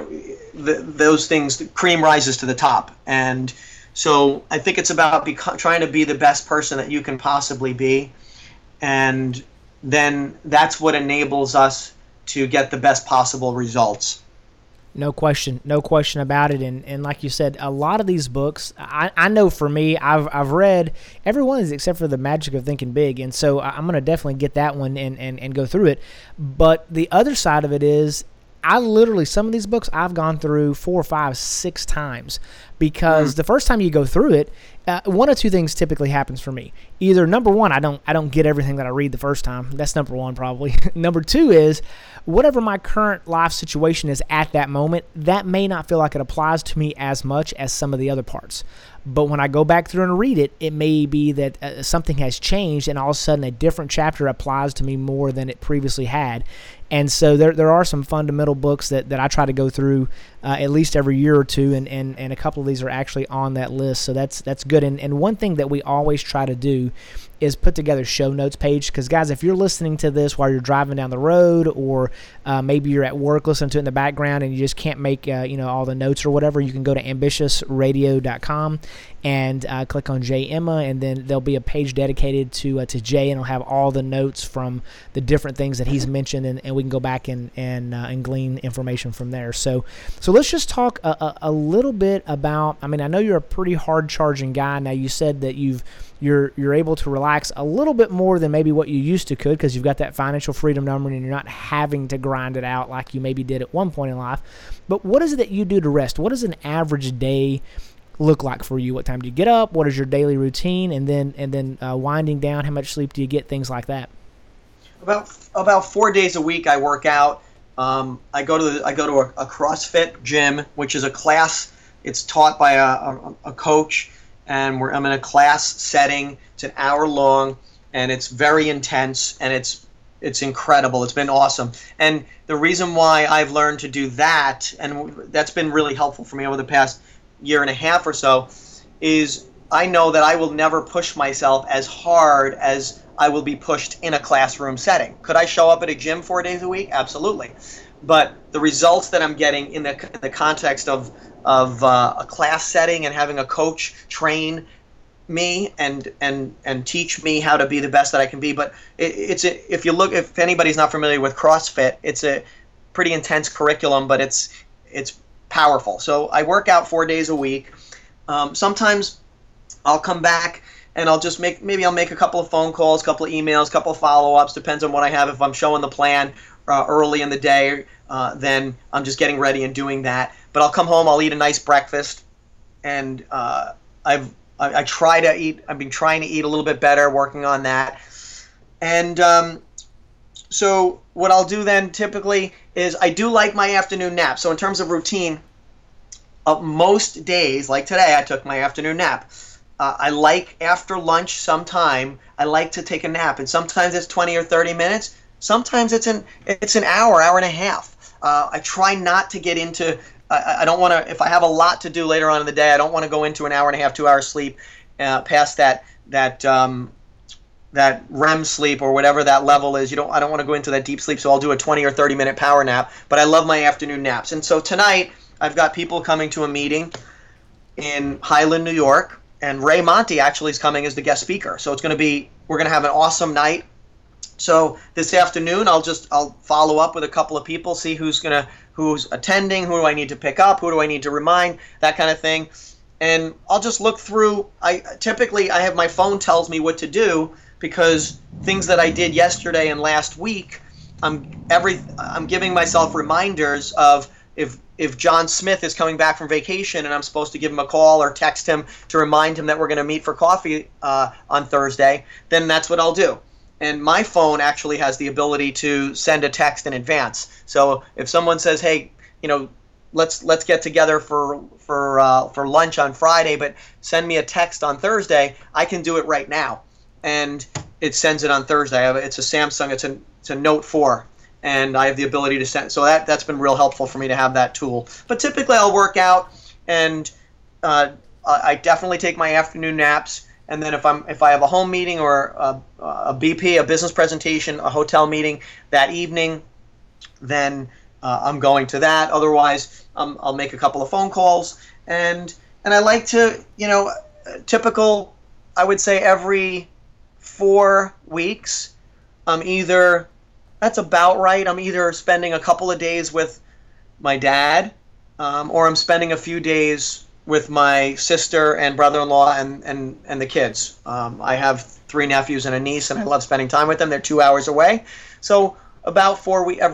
Speaker 3: those things, the cream rises to the top. And so I think it's about trying to be the best person that you can possibly be, and then that's what enables us to get the best possible results.
Speaker 2: No question about it. And like you said, a lot of these books, I know for me, I've read every one of these except for The Magic of Thinking Big. And so I'm going to definitely get that one and go through it. But the other side of it is, I literally, some of these books I've gone through 4, 5, 6 times because the first time you go through it, one of two things typically happens for me. Either number one, I don't get everything that I read the first time. That's number one probably. Number two is whatever my current life situation is at that moment, that may not feel like it applies to me as much as some of the other parts. But when I go back through and read it, it may be that something has changed and all of a sudden a different chapter applies to me more than it previously had. And so there are some fundamental books that I try to go through at least every year or two, and a couple of these are actually on that list. So that's good. And one thing that we always try to do is put together show notes page, because guys, if you're listening to this while you're driving down the road, or maybe you're at work listening to it in the background and you just can't make all the notes or whatever, you can go to ambitiousradio.com and click on Jay Emma, and then there'll be a page dedicated to Jay, and it'll have all the notes from the different things that he's mentioned, and we can go back and glean information from there. So let's just talk a little bit about. I mean, I know you're a pretty hard charging guy. Now, you said that you're able to relax a little bit more than maybe what you used to could, because you've got that financial freedom number and you're not having to grind it out like you maybe did at one point in life. But what is it that you do to rest? What does an average day look like for you? What time do you get up? What is your daily routine? And then winding down, how much sleep do you get? Things like that.
Speaker 3: About 4 days a week I work out. I go to a CrossFit gym, which is a class. It's taught by a coach, and I'm in a class setting. It's an hour long, and it's very intense, and it's incredible. It's been awesome. And the reason why I've learned to do that, and that's been really helpful for me over the past year and a half or so, is I know that I will never push myself as hard as I will be pushed in a classroom setting. Could I show up at a gym 4 days a week? Absolutely. But the results that I'm getting in the context of a class setting and having a coach train me and teach me how to be the best that I can be. But if anybody's not familiar with CrossFit, it's a pretty intense curriculum, but it's powerful. So I work out 4 days a week. Sometimes I'll come back and I'll just make a couple of phone calls, a couple of emails, a couple of follow-ups, depends on what I have. If I'm showing the plan early in the day, then I'm just getting ready and doing that. But I'll come home, I'll eat a nice breakfast, and I've been trying to eat a little bit better, working on that. And so what I'll do then typically is I do like my afternoon nap. So in terms of routine, most days, like today, I took my afternoon nap. I like after lunch sometime, I like to take a nap. And sometimes it's 20 or 30 minutes. Sometimes it's an hour and a half. I try not to get into, I don't want to, if I have a lot to do later on in the day, I don't want to go into an hour and a half, 2 hours sleep past that REM sleep or whatever that level is. I don't want to go into that deep sleep, so I'll do a 20 or 30 minute power nap. But I love my afternoon naps. And so tonight I've got people coming to a meeting in Highland, New York, and Ray Monty actually is coming as the guest speaker. So we're going to have an awesome night. So this afternoon I'll follow up with a couple of people, see who's attending, who do I need to pick up, who do I need to remind, that kind of thing. And I'll just look through. Typically I have my phone tells me what to do, because things that I did yesterday and last week, I'm giving myself reminders of if John Smith is coming back from vacation and I'm supposed to give him a call or text him to remind him that we're going to meet for coffee on Thursday, then that's what I'll do. And my phone actually has the ability to send a text in advance. So if someone says, "Hey, let's get together for lunch on Friday, but send me a text on Thursday," I can do it right now, and it sends it on Thursday. It's a Samsung. It's a Note 4. And I have the ability to send. So that's been real helpful for me to have that tool. But typically I'll work out, and I definitely take my afternoon naps. And then if I have a home meeting or a BP, a business presentation, a hotel meeting that evening, then I'm going to that. Otherwise, I'll make a couple of phone calls. And I like to, typical, I would say every 4 weeks, that's about right. I'm either spending a couple of days with my dad, or I'm spending a few days with my sister and brother-in-law and the kids. I have 3 nephews and a niece, and I love spending time with them. They're 2 hours away. So about every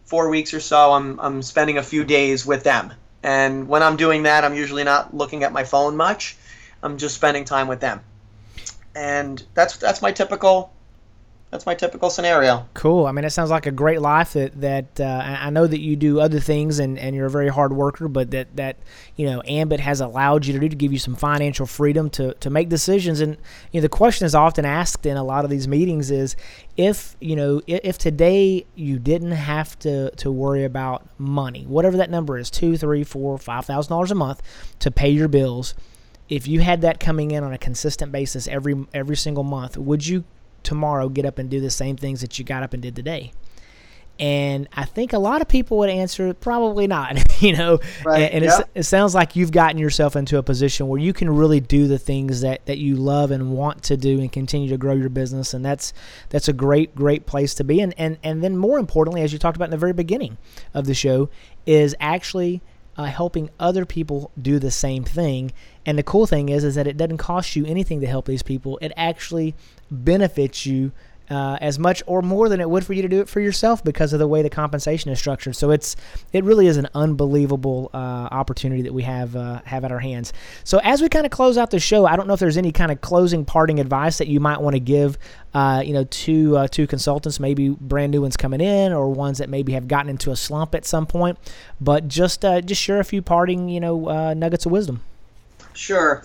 Speaker 3: 4 weeks or so, I'm spending a few days with them. And when I'm doing that, I'm usually not looking at my phone much. I'm just spending time with them. And that's my typical scenario.
Speaker 2: Cool. I mean, it sounds like a great life. That I know that you do other things, and you're a very hard worker, but that Ambit has allowed you to do, to give you some financial freedom to make decisions. And the question is often asked in a lot of these meetings is, if today you didn't have to worry about money, whatever that number is, $2,000, $3,000, $4,000, $5,000 a month to pay your bills, if you had that coming in on a consistent basis every single month, would you tomorrow get up and do the same things that you got up and did today? And I think a lot of people would answer probably not.
Speaker 3: Right.
Speaker 2: And it sounds like you've gotten yourself into a position where you can really do the things that you love and want to do and continue to grow your business, and that's a great place to be. And then more importantly, as you talked about in the very beginning of the show, is actually helping other people do the same thing. And the cool thing is that it doesn't cost you anything to help these people. It actually benefits you as much or more than it would for you to do it for yourself, because of the way the compensation is structured. So it really is an unbelievable opportunity that we have at our hands. So as we kind of close out the show, I don't know if there's any kind of closing parting advice that you might want to give to consultants, maybe brand new ones coming in, or ones that maybe have gotten into a slump at some point, but just share a few parting nuggets of wisdom.
Speaker 3: Sure.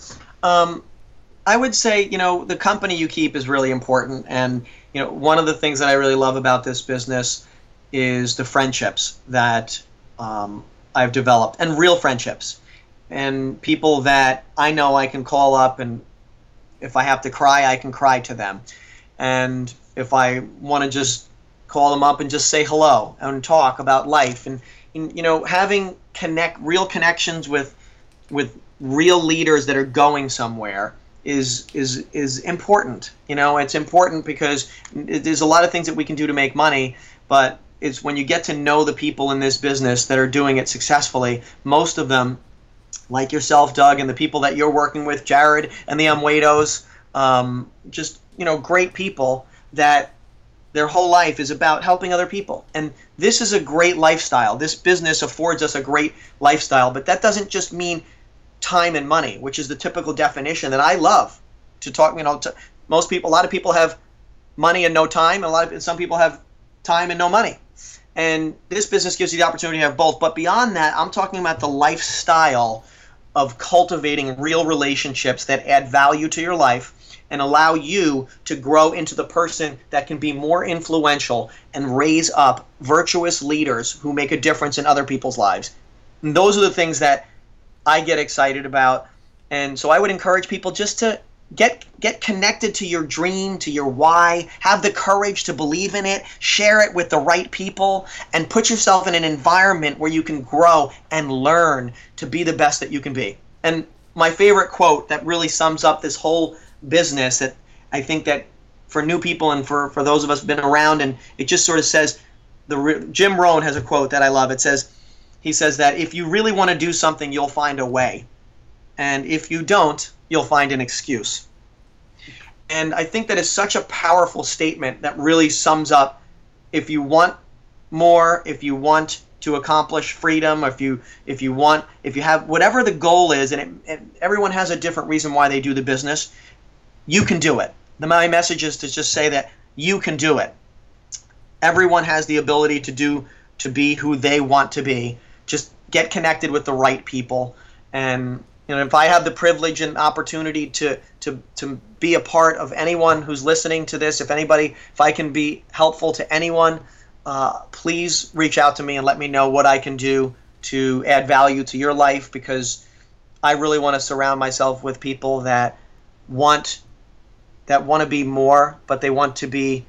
Speaker 3: I would say, the company you keep is really important. And, one of the things that I really love about this business is the friendships that I've developed, and real friendships, and people that I know I can call up, and if I have to cry, I can cry to them. And if I want to just call them up and just say hello and talk about life, and having real connections with real leaders that are going somewhere is important. It's important because there's a lot of things that we can do to make money, but it's when you get to know the people in this business that are doing it successfully. Most of them, like yourself, Doug, and the people that you're working with, Jared and the Amwedos, great people that their whole life is about helping other people. And this is a great lifestyle. This business affords us a great lifestyle, but that doesn't just mean time and money, which is the typical definition that I love to talk. Most people, a lot of people have money and no time, and some people have time and no money. And this business gives you the opportunity to have both. But beyond that, I'm talking about the lifestyle of cultivating real relationships that add value to your life and allow you to grow into the person that can be more influential and raise up virtuous leaders who make a difference in other people's lives. And those are the things that I get excited about. And so I would encourage people just to get connected to your dream, to your why, have the courage to believe in it, share it with the right people, and put yourself in an environment where you can grow and learn to be the best that you can be. And my favorite quote that really sums up this whole business, that I think that for new people and for those of us who've been around, and it just sort of says, Jim Rohn has a quote that I love. He says that if you really want to do something, you'll find a way. And if you don't, you'll find an excuse. And I think that is such a powerful statement that really sums up, if you want more, if you want to accomplish freedom, if you have whatever the goal is, and everyone has a different reason why they do the business, you can do it. My message is to just say that you can do it. Everyone has the ability to be who they want to be. Just get connected with the right people. And if I have the privilege and opportunity to be a part of anyone who's listening to this, if I can be helpful to anyone, please reach out to me and let me know what I can do to add value to your life, because I really want to surround myself with people that want to be more, but they want to be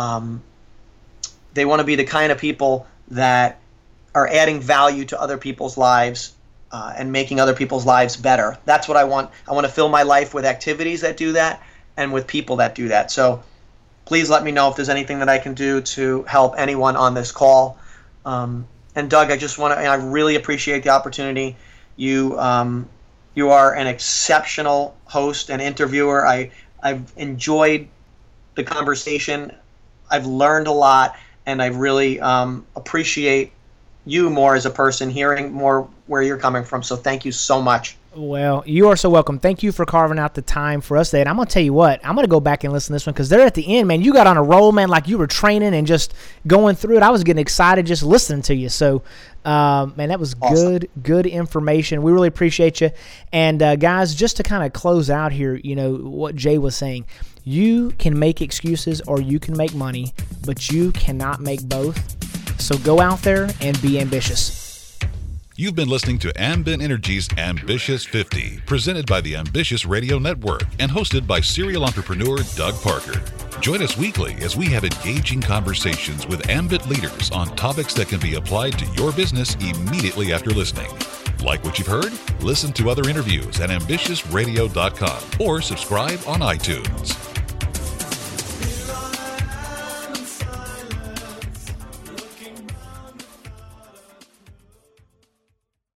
Speaker 3: the kind of people that are adding value to other people's lives and making other people's lives better. That's what I want. I want to fill my life with activities that do that and with people that do that. So please let me know if there's anything that I can do to help anyone on this call. And Doug, I really appreciate the opportunity. You are an exceptional host and interviewer. I've enjoyed the conversation. I've learned a lot. and I really appreciate you more as a person, hearing more where you're coming from. So thank you so much.
Speaker 2: Well, you are so welcome. Thank you for carving out the time for us today. And I'm going to tell you what, I'm going to go back and listen to this one because they're at the end, man. You got on a roll, man, like you were training and just going through it. I was getting excited just listening to you. So, man, that was awesome. Good information. We really appreciate you. And, guys, just to kind of close out here, you know, what Jay was saying, you can make excuses or you can make money, but you cannot make both. So go out there and be ambitious.
Speaker 1: You've been listening to Ambit Energy's Ambitious 50, presented by the Ambitious Radio Network and hosted by serial entrepreneur Doug Parker. Join us weekly as we have engaging conversations with Ambit leaders on topics that can be applied to your business immediately after listening. Like what you've heard? Listen to other interviews at ambitiousradio.com or subscribe on iTunes.